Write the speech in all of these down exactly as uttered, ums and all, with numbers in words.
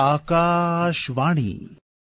आकाशवाणी।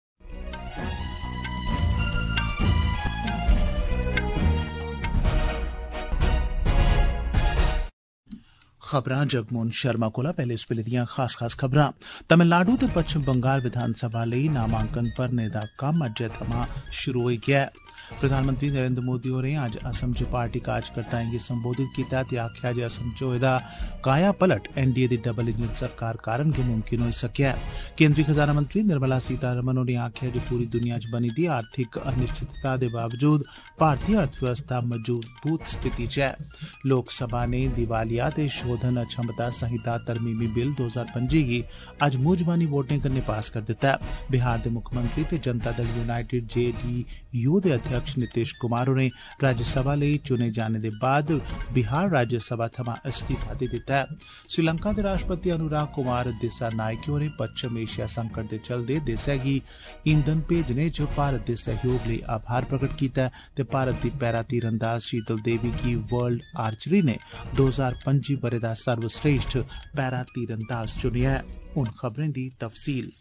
खबरां जगमोहन शर्मा कोला। पैहले इस वेले दियां खास खास खबरां। तमिलनाडु ते पच्छम बंगाल विधानसभा लेई नामांकन भरने दा कम्म अज्जै थमां शुरू होई गेआ ऐ। प्रधानमंत्री नरेंद्र मोदी होरें अज्ज असम च पार्टी कार्यकर्ताएं गी संबोधित कीता ते आखेआ जे असम च होए दा काया पलट एनडीए दी डबल इंजन सरकार कारण गै मुमकिन होई सकेआ ऐ। केंद्री खजाना मंत्री निर्मला सीतारमण होरें आखेआ जे पूरी दुनिया च बनी दी आर्थिक अनिश्चितता दे बावजूद भारतीय अर्थव्यवस्था मजबूत स्थिति च ऐ। लोकसभा ने दिवालिया ते शोधन अक्षमता संहिता तरमीमी बिल दो हजार पंजी गी अज्ज मुंह जबानी वोटें कन्नै पास करी दित्ता ऐ। बिहार दे मुक्खमंत्री ते Janata Dal United J D U दे अध्यक्ष नीतीश कुमार होरें राज्यसभा लेई चुने जाने दे बाद बिहार राज्यसभा थमां इस्तीफा दे दित्ता ऐ। श्रीलंका दे राष्ट्रपति अनुराग कुमार दिसानायके होरें पच्छम एशिया संकट दे चलदे देसै गी ईंधन भेजने च भारत दे सहयोग लेई आभार प्रकट कीता ऐ ते भारत दी पैरा तीरंदाज शीतल देवी गी वर्ल्ड आर्चरी ने दो हजार पंजी बरे दा सर्वश्रेष्ठ पैरा तीरंदाज चुनेआ ऐ। हुन खबरें दी तफसील।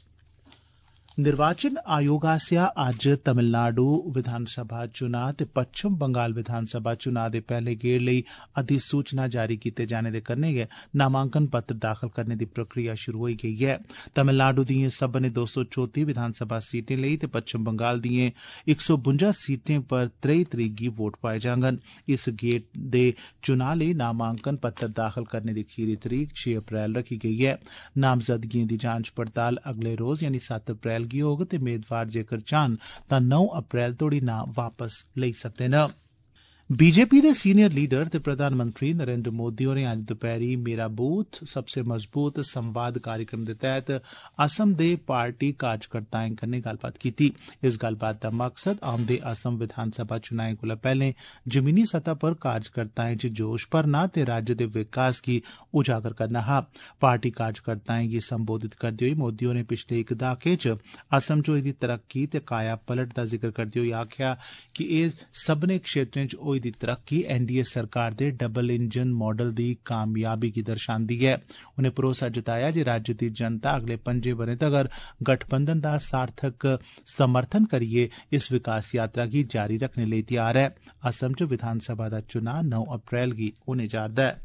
निर्वाचन आयोग आसेआ अज्ज तमिलनाडु विधानसभा चुनां ते पच्छम बंगाल विधानसभा चुनां दे पैहले गेड़ लेई अधिसूचना जारी कीते जाने दे कन्नै गै नामांकन पत्र दाखल करने दी प्रक्रिया शुरू होई गेई ऐ। तमिलनाडु दिएं सब्भनें दो सौ चौती विधानसभा सीटें लेई ते पच्छम बंगाल दिएं इक सौ बुंजा सीटें पर त्रेई तरीक गी वोट पाए जाङन। इस गेड़ दे चुनां लेई नामांकन पत्र दाखल करने दी खीरी तरीक छे अप्रैल रखी गेई ऐ। नामजदगिएं दी जांच पड़ताल अगले रोज यानी सत्त अप्रैल गी होग ते मेदवार जेकर चाहन तां नौ अप्रैल तोड़ी नां वापस लेई सकदे न। बीजेपी दे सीनियर लीडर ते प्रधानमंत्री नरेंद्र मोदी होरें अज्ज दपैहरी मेरा बूथ सबसे मजबूत संवाद कार्यक्रम दे तैहत असम दे पार्टी कार्यकर्ताएं कन्नै गल्लबात कीती। इस गल्लबात दा मकसद औंदे असम विधानसभा चुनाएं कोला पैहले जमीनी सतह पर कार्यकर्ताएं च जोश भरना ते राज्य दे विकास गी उजागर करना हा। पार्टी कार्यकर्ताएं गी संबोधित करदे होई मोदी होरें पिछले इक दहाके च असम च होई दी तरक्की ते काया पलट दा जिक्र करदे होई आखेआ कि एह् सब्भनें क्षेत्रें च होई दी तरक्की एनडीए सरकार दे डबल इंजन मॉडल दी कामयाबी गी दर्शांदी ऐ। उनें भरोसा जताया जे राज्य दी जनता अगले पंजे ब'रें तगर गठबंधन दा सार्थक समर्थन करियै इस विकास यात्रा गी जारी रखने लेई तैयार ऐ। असम च विधानसभा दा चुनां नौ अप्रैल गी होने जा'रदा ऐ।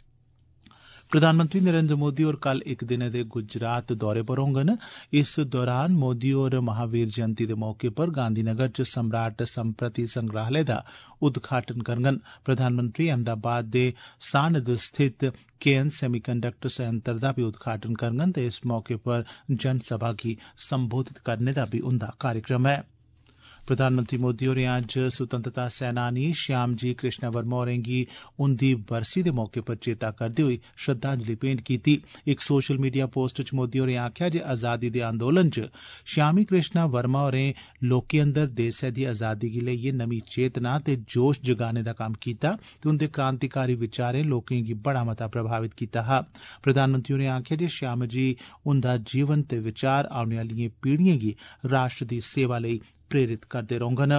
प्रधानमंत्री नरेंद्र मोदी होर कल इक दिनै दे गुजरात दौरे पर होङन। इस दौरान मोदी होर महावीर जयंती दे मौके पर गांधीनगर च सम्राट संप्रति संग्रहालय दा उद्घाटन करङन। प्रधानमंत्री अहमदाबाद दे सानद स्थित केएन सेमीकंडक्टर संयंत्र दा बी उद्घाटन करङन ते इस मौके पर जनसभा गी संबोधित करने दा बी उंदा कार्यक्रम ऐ। प्रधानमंत्री मोदी होरें अज्ज स्वतंत्रता सैनानी श्यामजी कृष्ण वर्मा होरें गी उंदी बरसी दे मौके पर चेता करदे होई श्रद्धांजलि भेंट कीती। इक सोशल मीडिया पोस्ट च मोदी होरें आखेआ जे आजादी दे आंदोलन च श्यामी कृष्ण वर्मा होरें लोकें अंदर देसै दी आजादी गी लेइयै नमीं चेतना ते जोश जगाने दा कम्म कीता ते उंदे क्रांतिकारी विचारें लोकें गी बड़ा मता प्रभावित कीता हा। प्रधानमंत्री होरें आखेआ जे श्यामजी उंदा जीवन ते विचार औने आह्लिएं पीढ़िएं गी राष्ट्र दी सेवा लेई प्रेरित करदे रौह्ङन।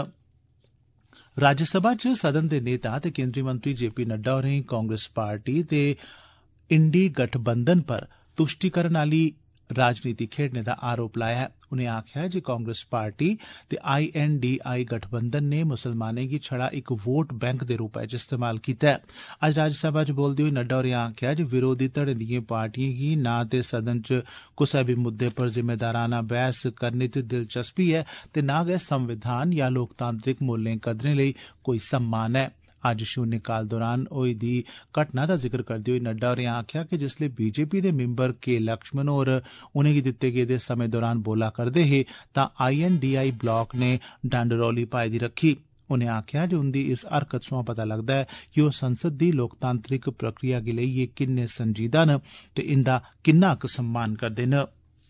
राज्यसभा च सदन दे नेता ते केंद्री मंत्री जे पी नड्डा होरें कांग्रेस पार्टी ते इंडी गठबंधन पर तुष्टीकरण आली राजनीति खेडने दा आरोप लाया ऐ। उनें आखेआ जे कांग्रेस पार्टी ते आईएनडीआई गठबंधन ने मुसलमानें गी छड़ा इक वोट बैंक दे रूपै च इस्तेमाल कीता ऐ। अज्ज राज्यसभा च बोलदे होई नड्डा होरें आखेआ जे विरोधी धड़ें दिएं पार्टिएं गी नां ते सदन च कुसै बी मुद्दे पर जिम्मेदाराना बहस करने च दिलचस्पी ऐ ते नां गै संविधान या लोकतांत्रिक मूल्यें कदरें लेई कोई सम्मान ऐ। अज्ज शून्यकाल दौरान होई दी घटना दा जिक्र करदे होई नड्डा होरें आखेआ कि जिसलै बीजेपी दे मिंबर के लक्ष्मण होर उनेंगी दित्ते गेदे समें दौरान बोला करदे हे तां आईएनडीआई ब्लाक ने डंड रौली पाई दी रखी। उनें आखेआ जे उंदी इस हरकत सोयां पता लगदा ऐ कि ओह् संसद दी लोकतांत्रिक प्रक्रिया गी लेइयै किन्ने संजीदा न ते इंदा किन्ना क सम्मान करदे न।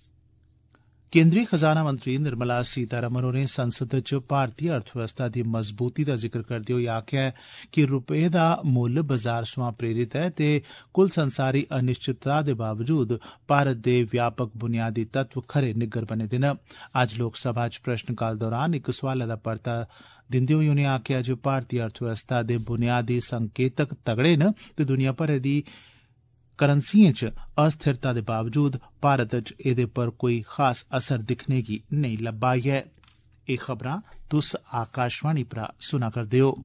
केंद्री खजाना मंत्री निर्मला सीतारमण होरें संसद च भारतीय अर्थव्यवस्था दी मजबूती दा जिक्र करदे होई आखेआ कि रुपये दा मुल्ल बजार सोयां प्रेरित ऐ ते कुल संसारी अनिश्चितता दे बावजूद भारत दे व्यापक बुनियादी तत्व खरे निग्गर बने दे न। अज्ज लोकसभा च प्रश्नकाल दौरान इक सोआलै दा परता दिंदे होई उनें आखेआ जे भारतीय अर्थव्यवस्था दे बुनियादी संकेतक तगड़े न ते दुनिया भरै दी करंसियें च अस्थिरता दे बावजूद भारत च एह्दे पर कोई खास असर दिक्खने गी नेईं लब्भा ऐ। एह् खबरां तुस आकाशवाणी परा सुना करदे ओ।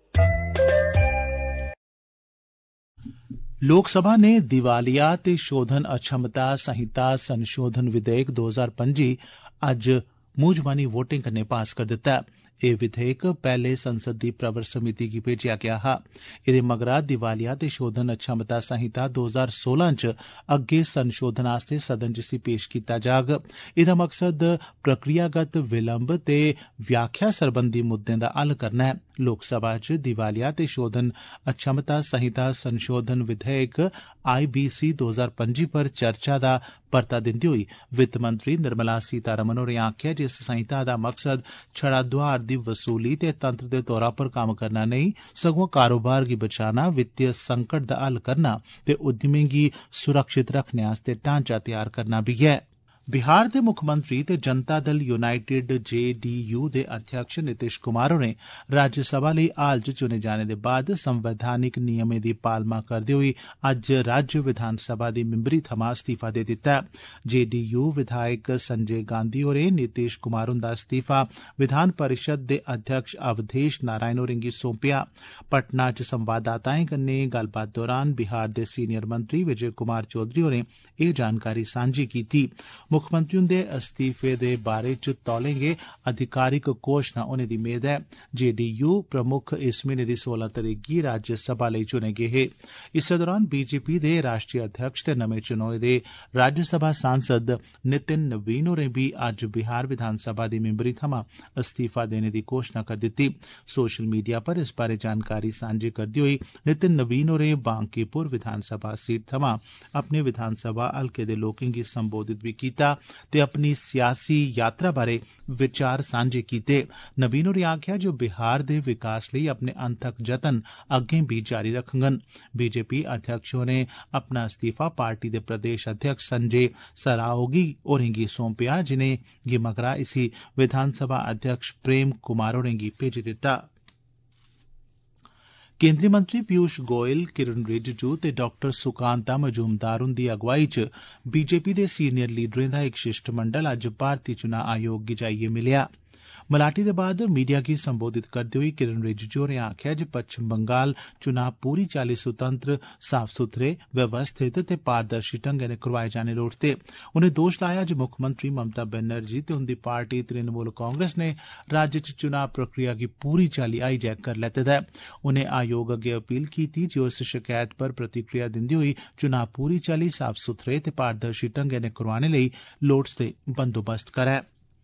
लोकसभा ने दिवालिया ते शोधन अक्षमता संहिता संशोधन विधेयक दो हजार पंजी अज्ज मूंह जबानी वोटें कन्नै पास करी दित्ता। एह् विधेयक पैहले संसद दी प्रवर समिति गी भेजेआ गेआ हा। एह्दे मगरा दिवालिया ते शोधन अक्षमता संहिता दो हजार सोलां च अग्गे संशोधन आस्तै सदन च इसी पेश कीता जाग। एह्दा मकसद प्रक्रियागत विलंब ते व्याख्या सरबंधी मुद्दें दा हल करना ऐ। लोकसभा च दिवालिया ते शोधन अक्षमता संहिता संशोधन विधेयक आई बी सी दो हजार पंजी पर चर्चा दा परता दिंदे होई वित्त मंत्री निर्मला सीतारमण होरें आखेआ जे इस संहिता दा मकसद छड़ा दोआर दी वसूली ते तंत्र दे तौरा पर कम्म करना नेईं, सगुआं कारोबार गी बचाना, वित्तीय संकट दा हल करना ते उद्यमें गी सुरक्षित रखने आस्तै ढांचा तैयार करना बी ऐ। बिहार दे मुक्खमंत्री ते Janata Dal United J D U दे अध्यक्ष नीतीश कुमार होरें राज्यसभा लेई हाल च चुने जाने दे बाद संवैधानिक नियमें दी पालमा करदे होई अज्ज राज्य विधानसभा दी मिंबरी थमां इस्तीफा दे दित्ता। जे डी यू विधायक संजय गांधी होरें नीतीश कुमार हुंदा इस्तीफा विधान परिषद दे अध्यक्ष अवधेश नारायण होरें गी सौंपेआ। पटना च संवाददाताएं कन्नै गल्लबात दौरान बिहार दे सीनियर मंत्री विजय कुमार चौधरी होरें एह् जानकारी सांझी कीती। मुक्खमंत्री हुंदे इस्तीफे दे बारे च तौले गै अधिकारिक घोषणा होने दी मेद ऐ। जे डी यू प्रमुख इस म्हीने दी सोलां तरीक गी राज्यसभा लेई चुने गे हे। इस्सै दौरान बीजेपी दे राष्ट्रीय अध्यक्ष ते नमें चुनोए दे राज्यसभा सांसद नितिन नवीन होरें बी अज्ज बिहार विधानसभा दी मिंबरी थमां इस्तीफा देने दी घोषणा करी दित्ती। सोशल मीडिया पर इस बारे जानकारी सांझी करदे होई नितिन नवीन होरें बांकीपुर विधानसभा सीट थमां अपने विधानसभा हलके दे लोकें गी संबोधित बी कीता ते अपनी सियासी यात्रा बारे विचार सांझे कीते। नवीन होरें आखेआ जे बिहार दे विकास लेई अपने अनथक जतन अग्गें बी जारी रखङन। बीजेपी अध्यक्ष होरें अपना इस्तीफा पार्टी दे प्रदेश अध्यक्ष संजय सराओगी होरें गी सौंपेआ, जिनें गी मगरा इसी विधानसभा अध्यक्ष प्रेम कुमार होरें गी भेजी दित्ता। केंद्रीय मंत्री पीयूष गोयल, किरण रिजिजू ते डॉक्टर सुकांता मजूमदार हुंदी अगुवाई च बीजेपी दे सीनियर लीडरें दा इक शिष्टमंडल अज्ज भारती चुनां आयोग गी जाइयै मिलेआ। मलाटी दे बाद मीडिया गी संबोधित करदे होई किरण रिजिजू होरें आखेआ जे पच्छम बंगाल चुनां पूरी चाल्ली सुतंत्र, साफ सुथरे, व्यवस्थित ते पारदर्शी ढंगै नै करोआए जाने लोड़चदे। उनें दोश लाया जे मुक्खमंत्री ममता बनर्जी ते उंदी पार्टी तृणमूल कांग्रेस ने राज्य च चुनां प्रक्रिया गी पूरी चाल्ली हाईजैक करी लैते दा ऐ। उनें आयोग अग्गे अपील कीती जे उस शकैत पर प्रतिक्रिया दिंदे होई चुनां पूरी चाल्ली साफ सुथरे ते पारदर्शी ढंगै नै करोआने लेई लोड़चदे बंदोबस्त करै।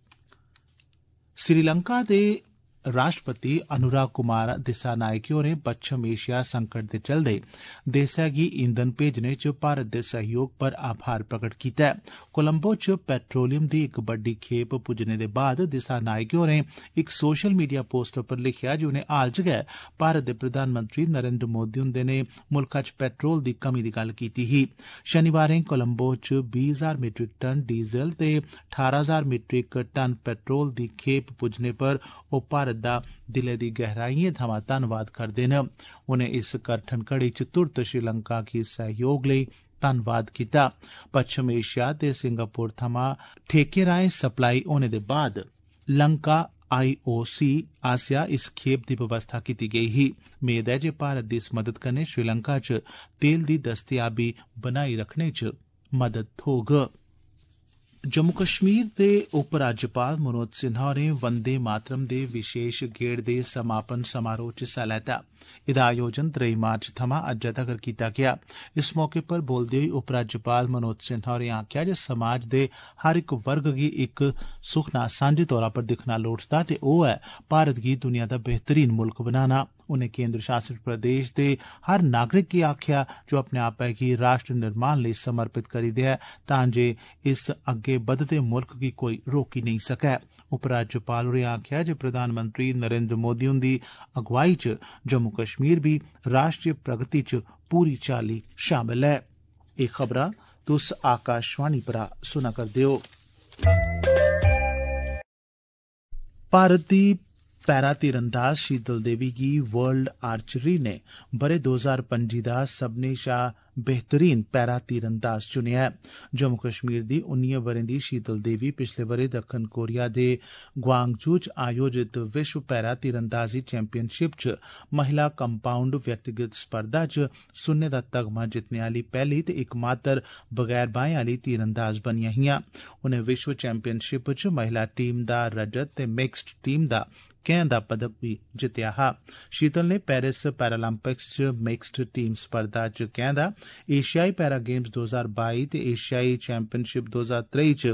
श्रीलंका दे राष्ट्रपति अनुराग कुमार दिसानायके होरें पच्छम एशिया संकट दे चलदे देसै गी ईंधन भेजने च भारत दे सहयोग पर आभार प्रकट कीता ऐ। कोलंबो च पेट्रोलियम दी इक बड्डी खेप पुज्जने दे बाद दिसानायके होरें इक सोशल मीडिया पोस्ट पर लिखेआ जे उनें हाल च गै भारत दे प्रधानमंत्री नरेंद्र मोदी हुंदे ने मुल्खा च पेट्रोल दी कमी दी गल्ल कीती ही। शनिवारें कोलंबो च बीह् हजार मीट्रिक टन डीजल ते ठारां हजार मीट्रिक टन पेट्रोल दी खेप पुज्जने पर ओह भारत दा दिलै दी गहराइयें थमां धन्नवाद करदे न। उनें इस कठन घड़ी च तुरत श्रीलंका गी सहयोग लेई धन्नवाद कीता। पच्छम एशिया ते सिंगापुर थमां ठेके राएं सप्लाई होने दे बाद लंका आई ओ सी आसेआ इस खेप दी व्यवस्था कीती गेई ही। मेद ऐ जे भारत दी इस मदद कन्नै श्रीलंका च तेल दी दस्तयाबी बनाई रखने च मदद थ्होग। जम्मू कश्मीर दे उपराज्यपाल मनोज सिन्हा होरें वंदे मातरम दे विशेष गेड़ दे समापन समारोह च हिस्सा लैता। एदा आयोजन त्रेई मार्च थमां अज्जै तगर कीता गेआ। इस मौके पर बोलदे होई उपराज्यपाल मनोज सिन्हा होरें आखेआ जे समाज दे हर इक वर्ग गी इक सुखना सांझे तौरा पर दिक्खना लोड़चदा ते ओह ऐ भारत गी दुनिया दा बेहतरीन मुल्ख बनाना। उनें केंद्र शासित प्रदेश दे हर नागरिक गी आखेआ जो अपने आपै गी राष्ट्र निर्माण लेई समर्पित करी देऐ तां जे इस अग्गे बधदे मुल्ख गी कोई रोकी नेईं सकै। उपराज्यपाल होरें आखेआ जे प्रधानमंत्री नरेंद्र मोदी हुंदी अगुवाई च जम्मू कश्मीर बी राष्ट्रीय प्रगति च पूरी चाल्ली शामल ऐ। एह् खबरां तुस आकाशवाणी परा सुना करदे ओ। भारत दी पैरा तीरंदाज शीतल देवी गी वर्ल्ड आर्चरी ने बरे दो हजार पंजी दा सभनें शा बेहतरीन पैरा तीरंदाज चुनेआ ऐ। जम्मू कश्मीर दी उन्नियें ब'रें दी शीतल देवी पिछले ब'रे दक्खन कोरिया दे ग्वांगजू च आयोजित विश्व पैरा तीरंदाजी चैंपियनशिप च महिला कंपाउंड व्यक्तिगत स्पर्धा च सुन्ने दा तगमा जितने आली पैहली ते इकमात्र बगैर बाहें आली तीरंदाज बनियां हियां। उनें विश्व चैंपियनशिप च महिला टीम दा रजत ते मिक्स्ड टीम दा कैं दा पदक भी जित्तेआ हा। शीतल ने पेरिस पैरालंपिक्स च मिक्स्ड टीम स्पर्धा च कैं दा, एशियाई पैरा गेम्स दो हजार बाई ते एशियाई चैंपियनशिप दो हजार त्रेई च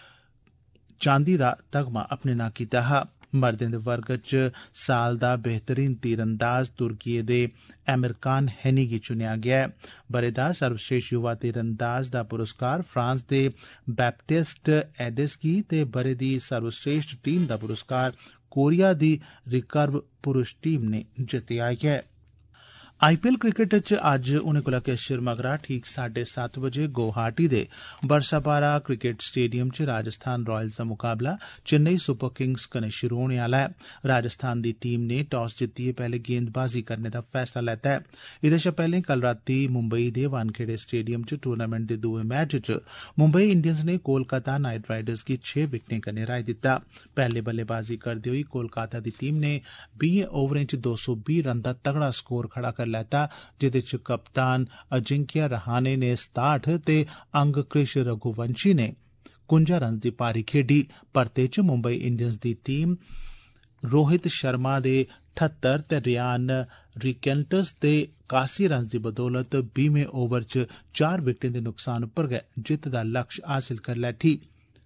चांदी दा तगमा अपने नां कीता हा। मर्दें दे वर्ग च साल दा बेहतरीन तीरंदाज तुर्की दे एमिरकान हैनी गी चुनेआ गेआ ऐ। ब'रे दा सर्वश्रेष्ठ युवा तीरंदाज दा पुरस्कार फ्रांस दे बैप्टिस्ट एडिस गी ते ब'रे दी सर्वश्रेष्ठ टीम दा पुरस्कार कोरिया दी रिकर्व पुरुष टीम ने जित्तेआ ऐ। आईपीएल क्रिकेट च अज्ज उनें कोला किश चिर मगरा ठीक साढ़े सत्त बजे गुवाहाटी दे बरसापारा क्रिकेट स्टेडियम च राजस्थान रॉयल्स दा मुकाबला चेन्नई सुपर किंग्स कन्नै शुरू होने आला है। राजस्थान दी टीम ने टॉस जित्तियै पैहले गेंदबाजी करने दा फैसला लैता है। एह्दे शा पैहले कल रातीं मुंबई दे वानखेड़े स्टेडियम च टूर्नामेंट दे दूए मैच च मुंबई इंडियंस ने कोलकाता नाइट राइडर्स गी छे विकेटें कन्नै हराई दित्ता। पैहले बल्लेबाजी करदे होई कोलकाता दी टीम ने बीहें ओवरें च दो सौ बीह् रन दा तगड़ा स्कोर खड़ा कर लैता, जेदे च कप्तान अजिंक्य रहाणे ने सताहठ ते अंग कृष रघुवंशी ने कुंजा रन दी पारी खेडी। परते च मुंबई इंडियंस दी टीम रोहित शर्मा दे ठत्तर ते रियान रिकेंटस दे कासी रन दी बदौलत बीहवें ओवर च चार विकेटें दे नुकसान उप्पर गै जित्त दा लक्ष्य हासिल करी लैठी।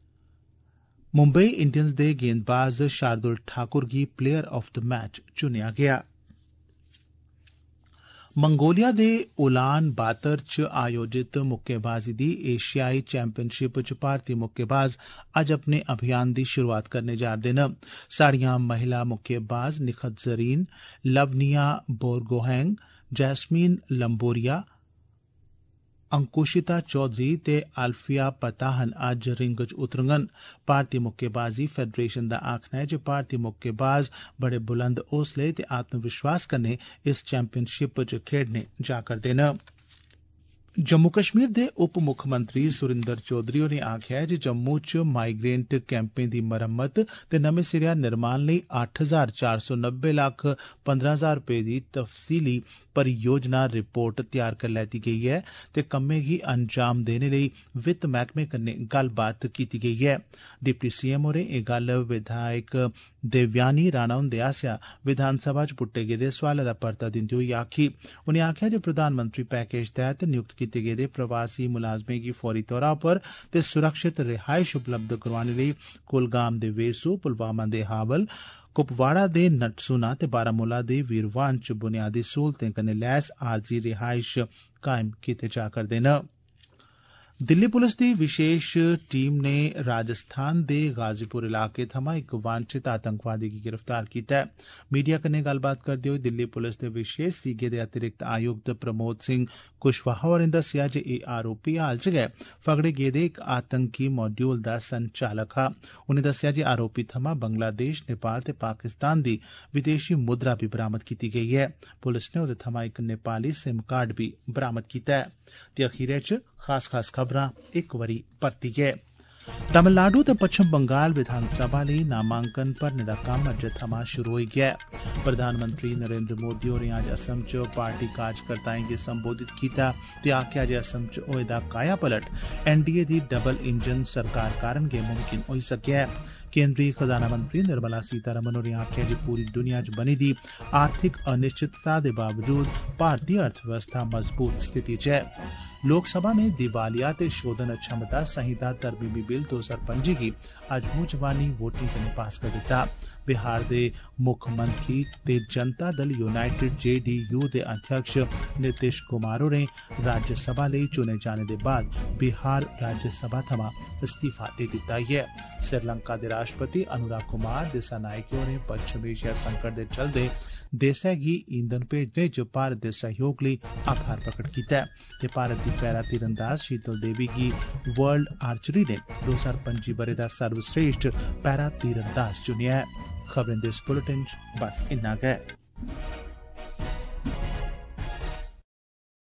मुंबई इंडियंस दे गेंदबाज शार्दुल ठाकुर गी प्लेयर ऑफ द मैच चुनेआ गेआ। मंगोलिया दे उलान बातर च आयोजित मुक्केबाजी दी एशियाई चैंपियनशिप च भारतीय मुक्केबाज अज्ज अपने अभियान दी शुरुआत करने जा'रदे न। साड़ियां महिला मुक्केबाज निखत जरीन, लवनिया बोरगोहेंग, जैस्मीन लंबोरिया, अंकुशिता चौधरी ते अल्फिया पताहन अज्ज रिंग च उतरङन। भारतीय मुक्केबाजी फेडरेशन दा आखना ऐ जे भारतीय मुक्केबाज बड़े बुलंद हौसले ते आत्मविश्वास कन्नै इस चैंपियनशिप च खेडने जा करदे न। जम्मू कश्मीर दे उप मुक्खमंत्री सुरिंदर चौधरी होरें आखेआ ऐ जे जम्मू च माइग्रेंट कैंपें दी मरम्मत ते नमें सिरेआ निर्माण लेई अट्ठ हजार चार सौ नब्बे लक्ख पंद्रह हजार रपेऽ दी तफसीली परियोजना रिपोर्ट तैयार करी लैती गेई ऐ ते कम्मै गी अंजाम देने लेई वित्त मैह्कमे कन्नै गल्लबात कीती गेई ऐ। डिप्टी सीएम होरें एह् गल्ल विधायक देवयानी राणा हुंदे आसेआ विधानसभा च पुट्टे गेदे सोआलै दा परता दिंदे होई आखी। उनें आखेआ जे प्रधानमंत्री पैकेज तैह्त नियुक्त कीते गेदे प्रवासी मुलाजमें गी फौरी तौरा पर ते सुरक्षित रिहायश उपलब्ध करोआने लेई कुलगाम दे वेसू, पुलवामा दे हावल, कुपवाड़ा दे नटसुना ते बारामूला दे वीरवान च बुनियादी सहूलतें कन्नै लैस आरजी रिहायश कायम कीते जा करदे न। दिल्ली पुलिस दी विशेष टीम ने राजस्थान दे गाजीपुर इलाके थमां इक वांछित आतंकवादी गी गिरफ्तार कीता है। मीडिया कन्नै गल्लबात करदे होई दिल्ली पुलिस दे विशेष सीगे दे अतिरिक्त आयुक्त प्रमोद सिंह कुशवाहा होरें दस्सेआ जे एह् आरोपी हाल च गै फगड़े गेदे इक आतंकी मॉड्यूल दा संचालक हा। उनें दस्सेआ जे आरोपी थमां बंगलादेश, नेपाल ते पाकिस्तान दी विदेशी मुद्रा भी बरामद कीती गेई ऐ। पुलिस ने ओह्दे थमां इक नेपाली सिम कार्ड भी बरामद कीता ऐ। ते अखीरै च खास खास खबरां इक बारी परतियै। तमिलनाडु ते पच्छम बंगाल विधानसभा लेई नामांकन भरने दा कम्म अज्जै थमां शुरू होई गेआ ऐ। प्रधानमंत्री नरेंद्र मोदी होरें अज्ज असम च पार्टी कार्यकर्ताएं गी संबोधित कीता ते आखेआ जे असम च होए दा काया पलट एनडीए दी डबल इंजन सरकार कारण गै मुमकिन होई सकेआ ऐ। केंद्रीय खजाना मंत्री निर्मला सीतारमण होरें आखेआ जे पूरी दुनिया च बनी दी आर्थिक अनिश्चितता दे बावजूद भारतीय अर्थव्यवस्था मजबूत स्थिति च ऐ। लोकसभा ने दिवालिया ते शोधन क्षमता संहिता तरमीमी बिल दो हजार पंजी गी अज्ज मुंह जबानी वोटें कन्नै पास करी दित्ता। बिहार दे मुक्खमंत्री ते जनता दल यूनाइटेड जेडीयू दे अध्यक्ष नीतीश कुमार होरें राज्यसभा लेई चुने जाने दे बाद बिहार राज्यसभा थमां इस्तीफा दे दित्ता ऐ। श्रीलंका दे राष्ट्रपति अनुराग कुमार दिसानायके होरें पच्छम एशिया संकट दे चलदे देसै गी ईंधन भेजने च भारत दे सहयोग लेई आभार प्रकट कीता ऐ ते भारत दी पैरा तीरंदाज शीतल देवी गी वर्ल्ड आर्चरी ने दो हजार पंजी ब'रे दा सर्वश्रेष्ठ पैरा तीरंदाज चुनेआ ऐ। खबरें दे इस बुलेटिन च बस इन्ना गै।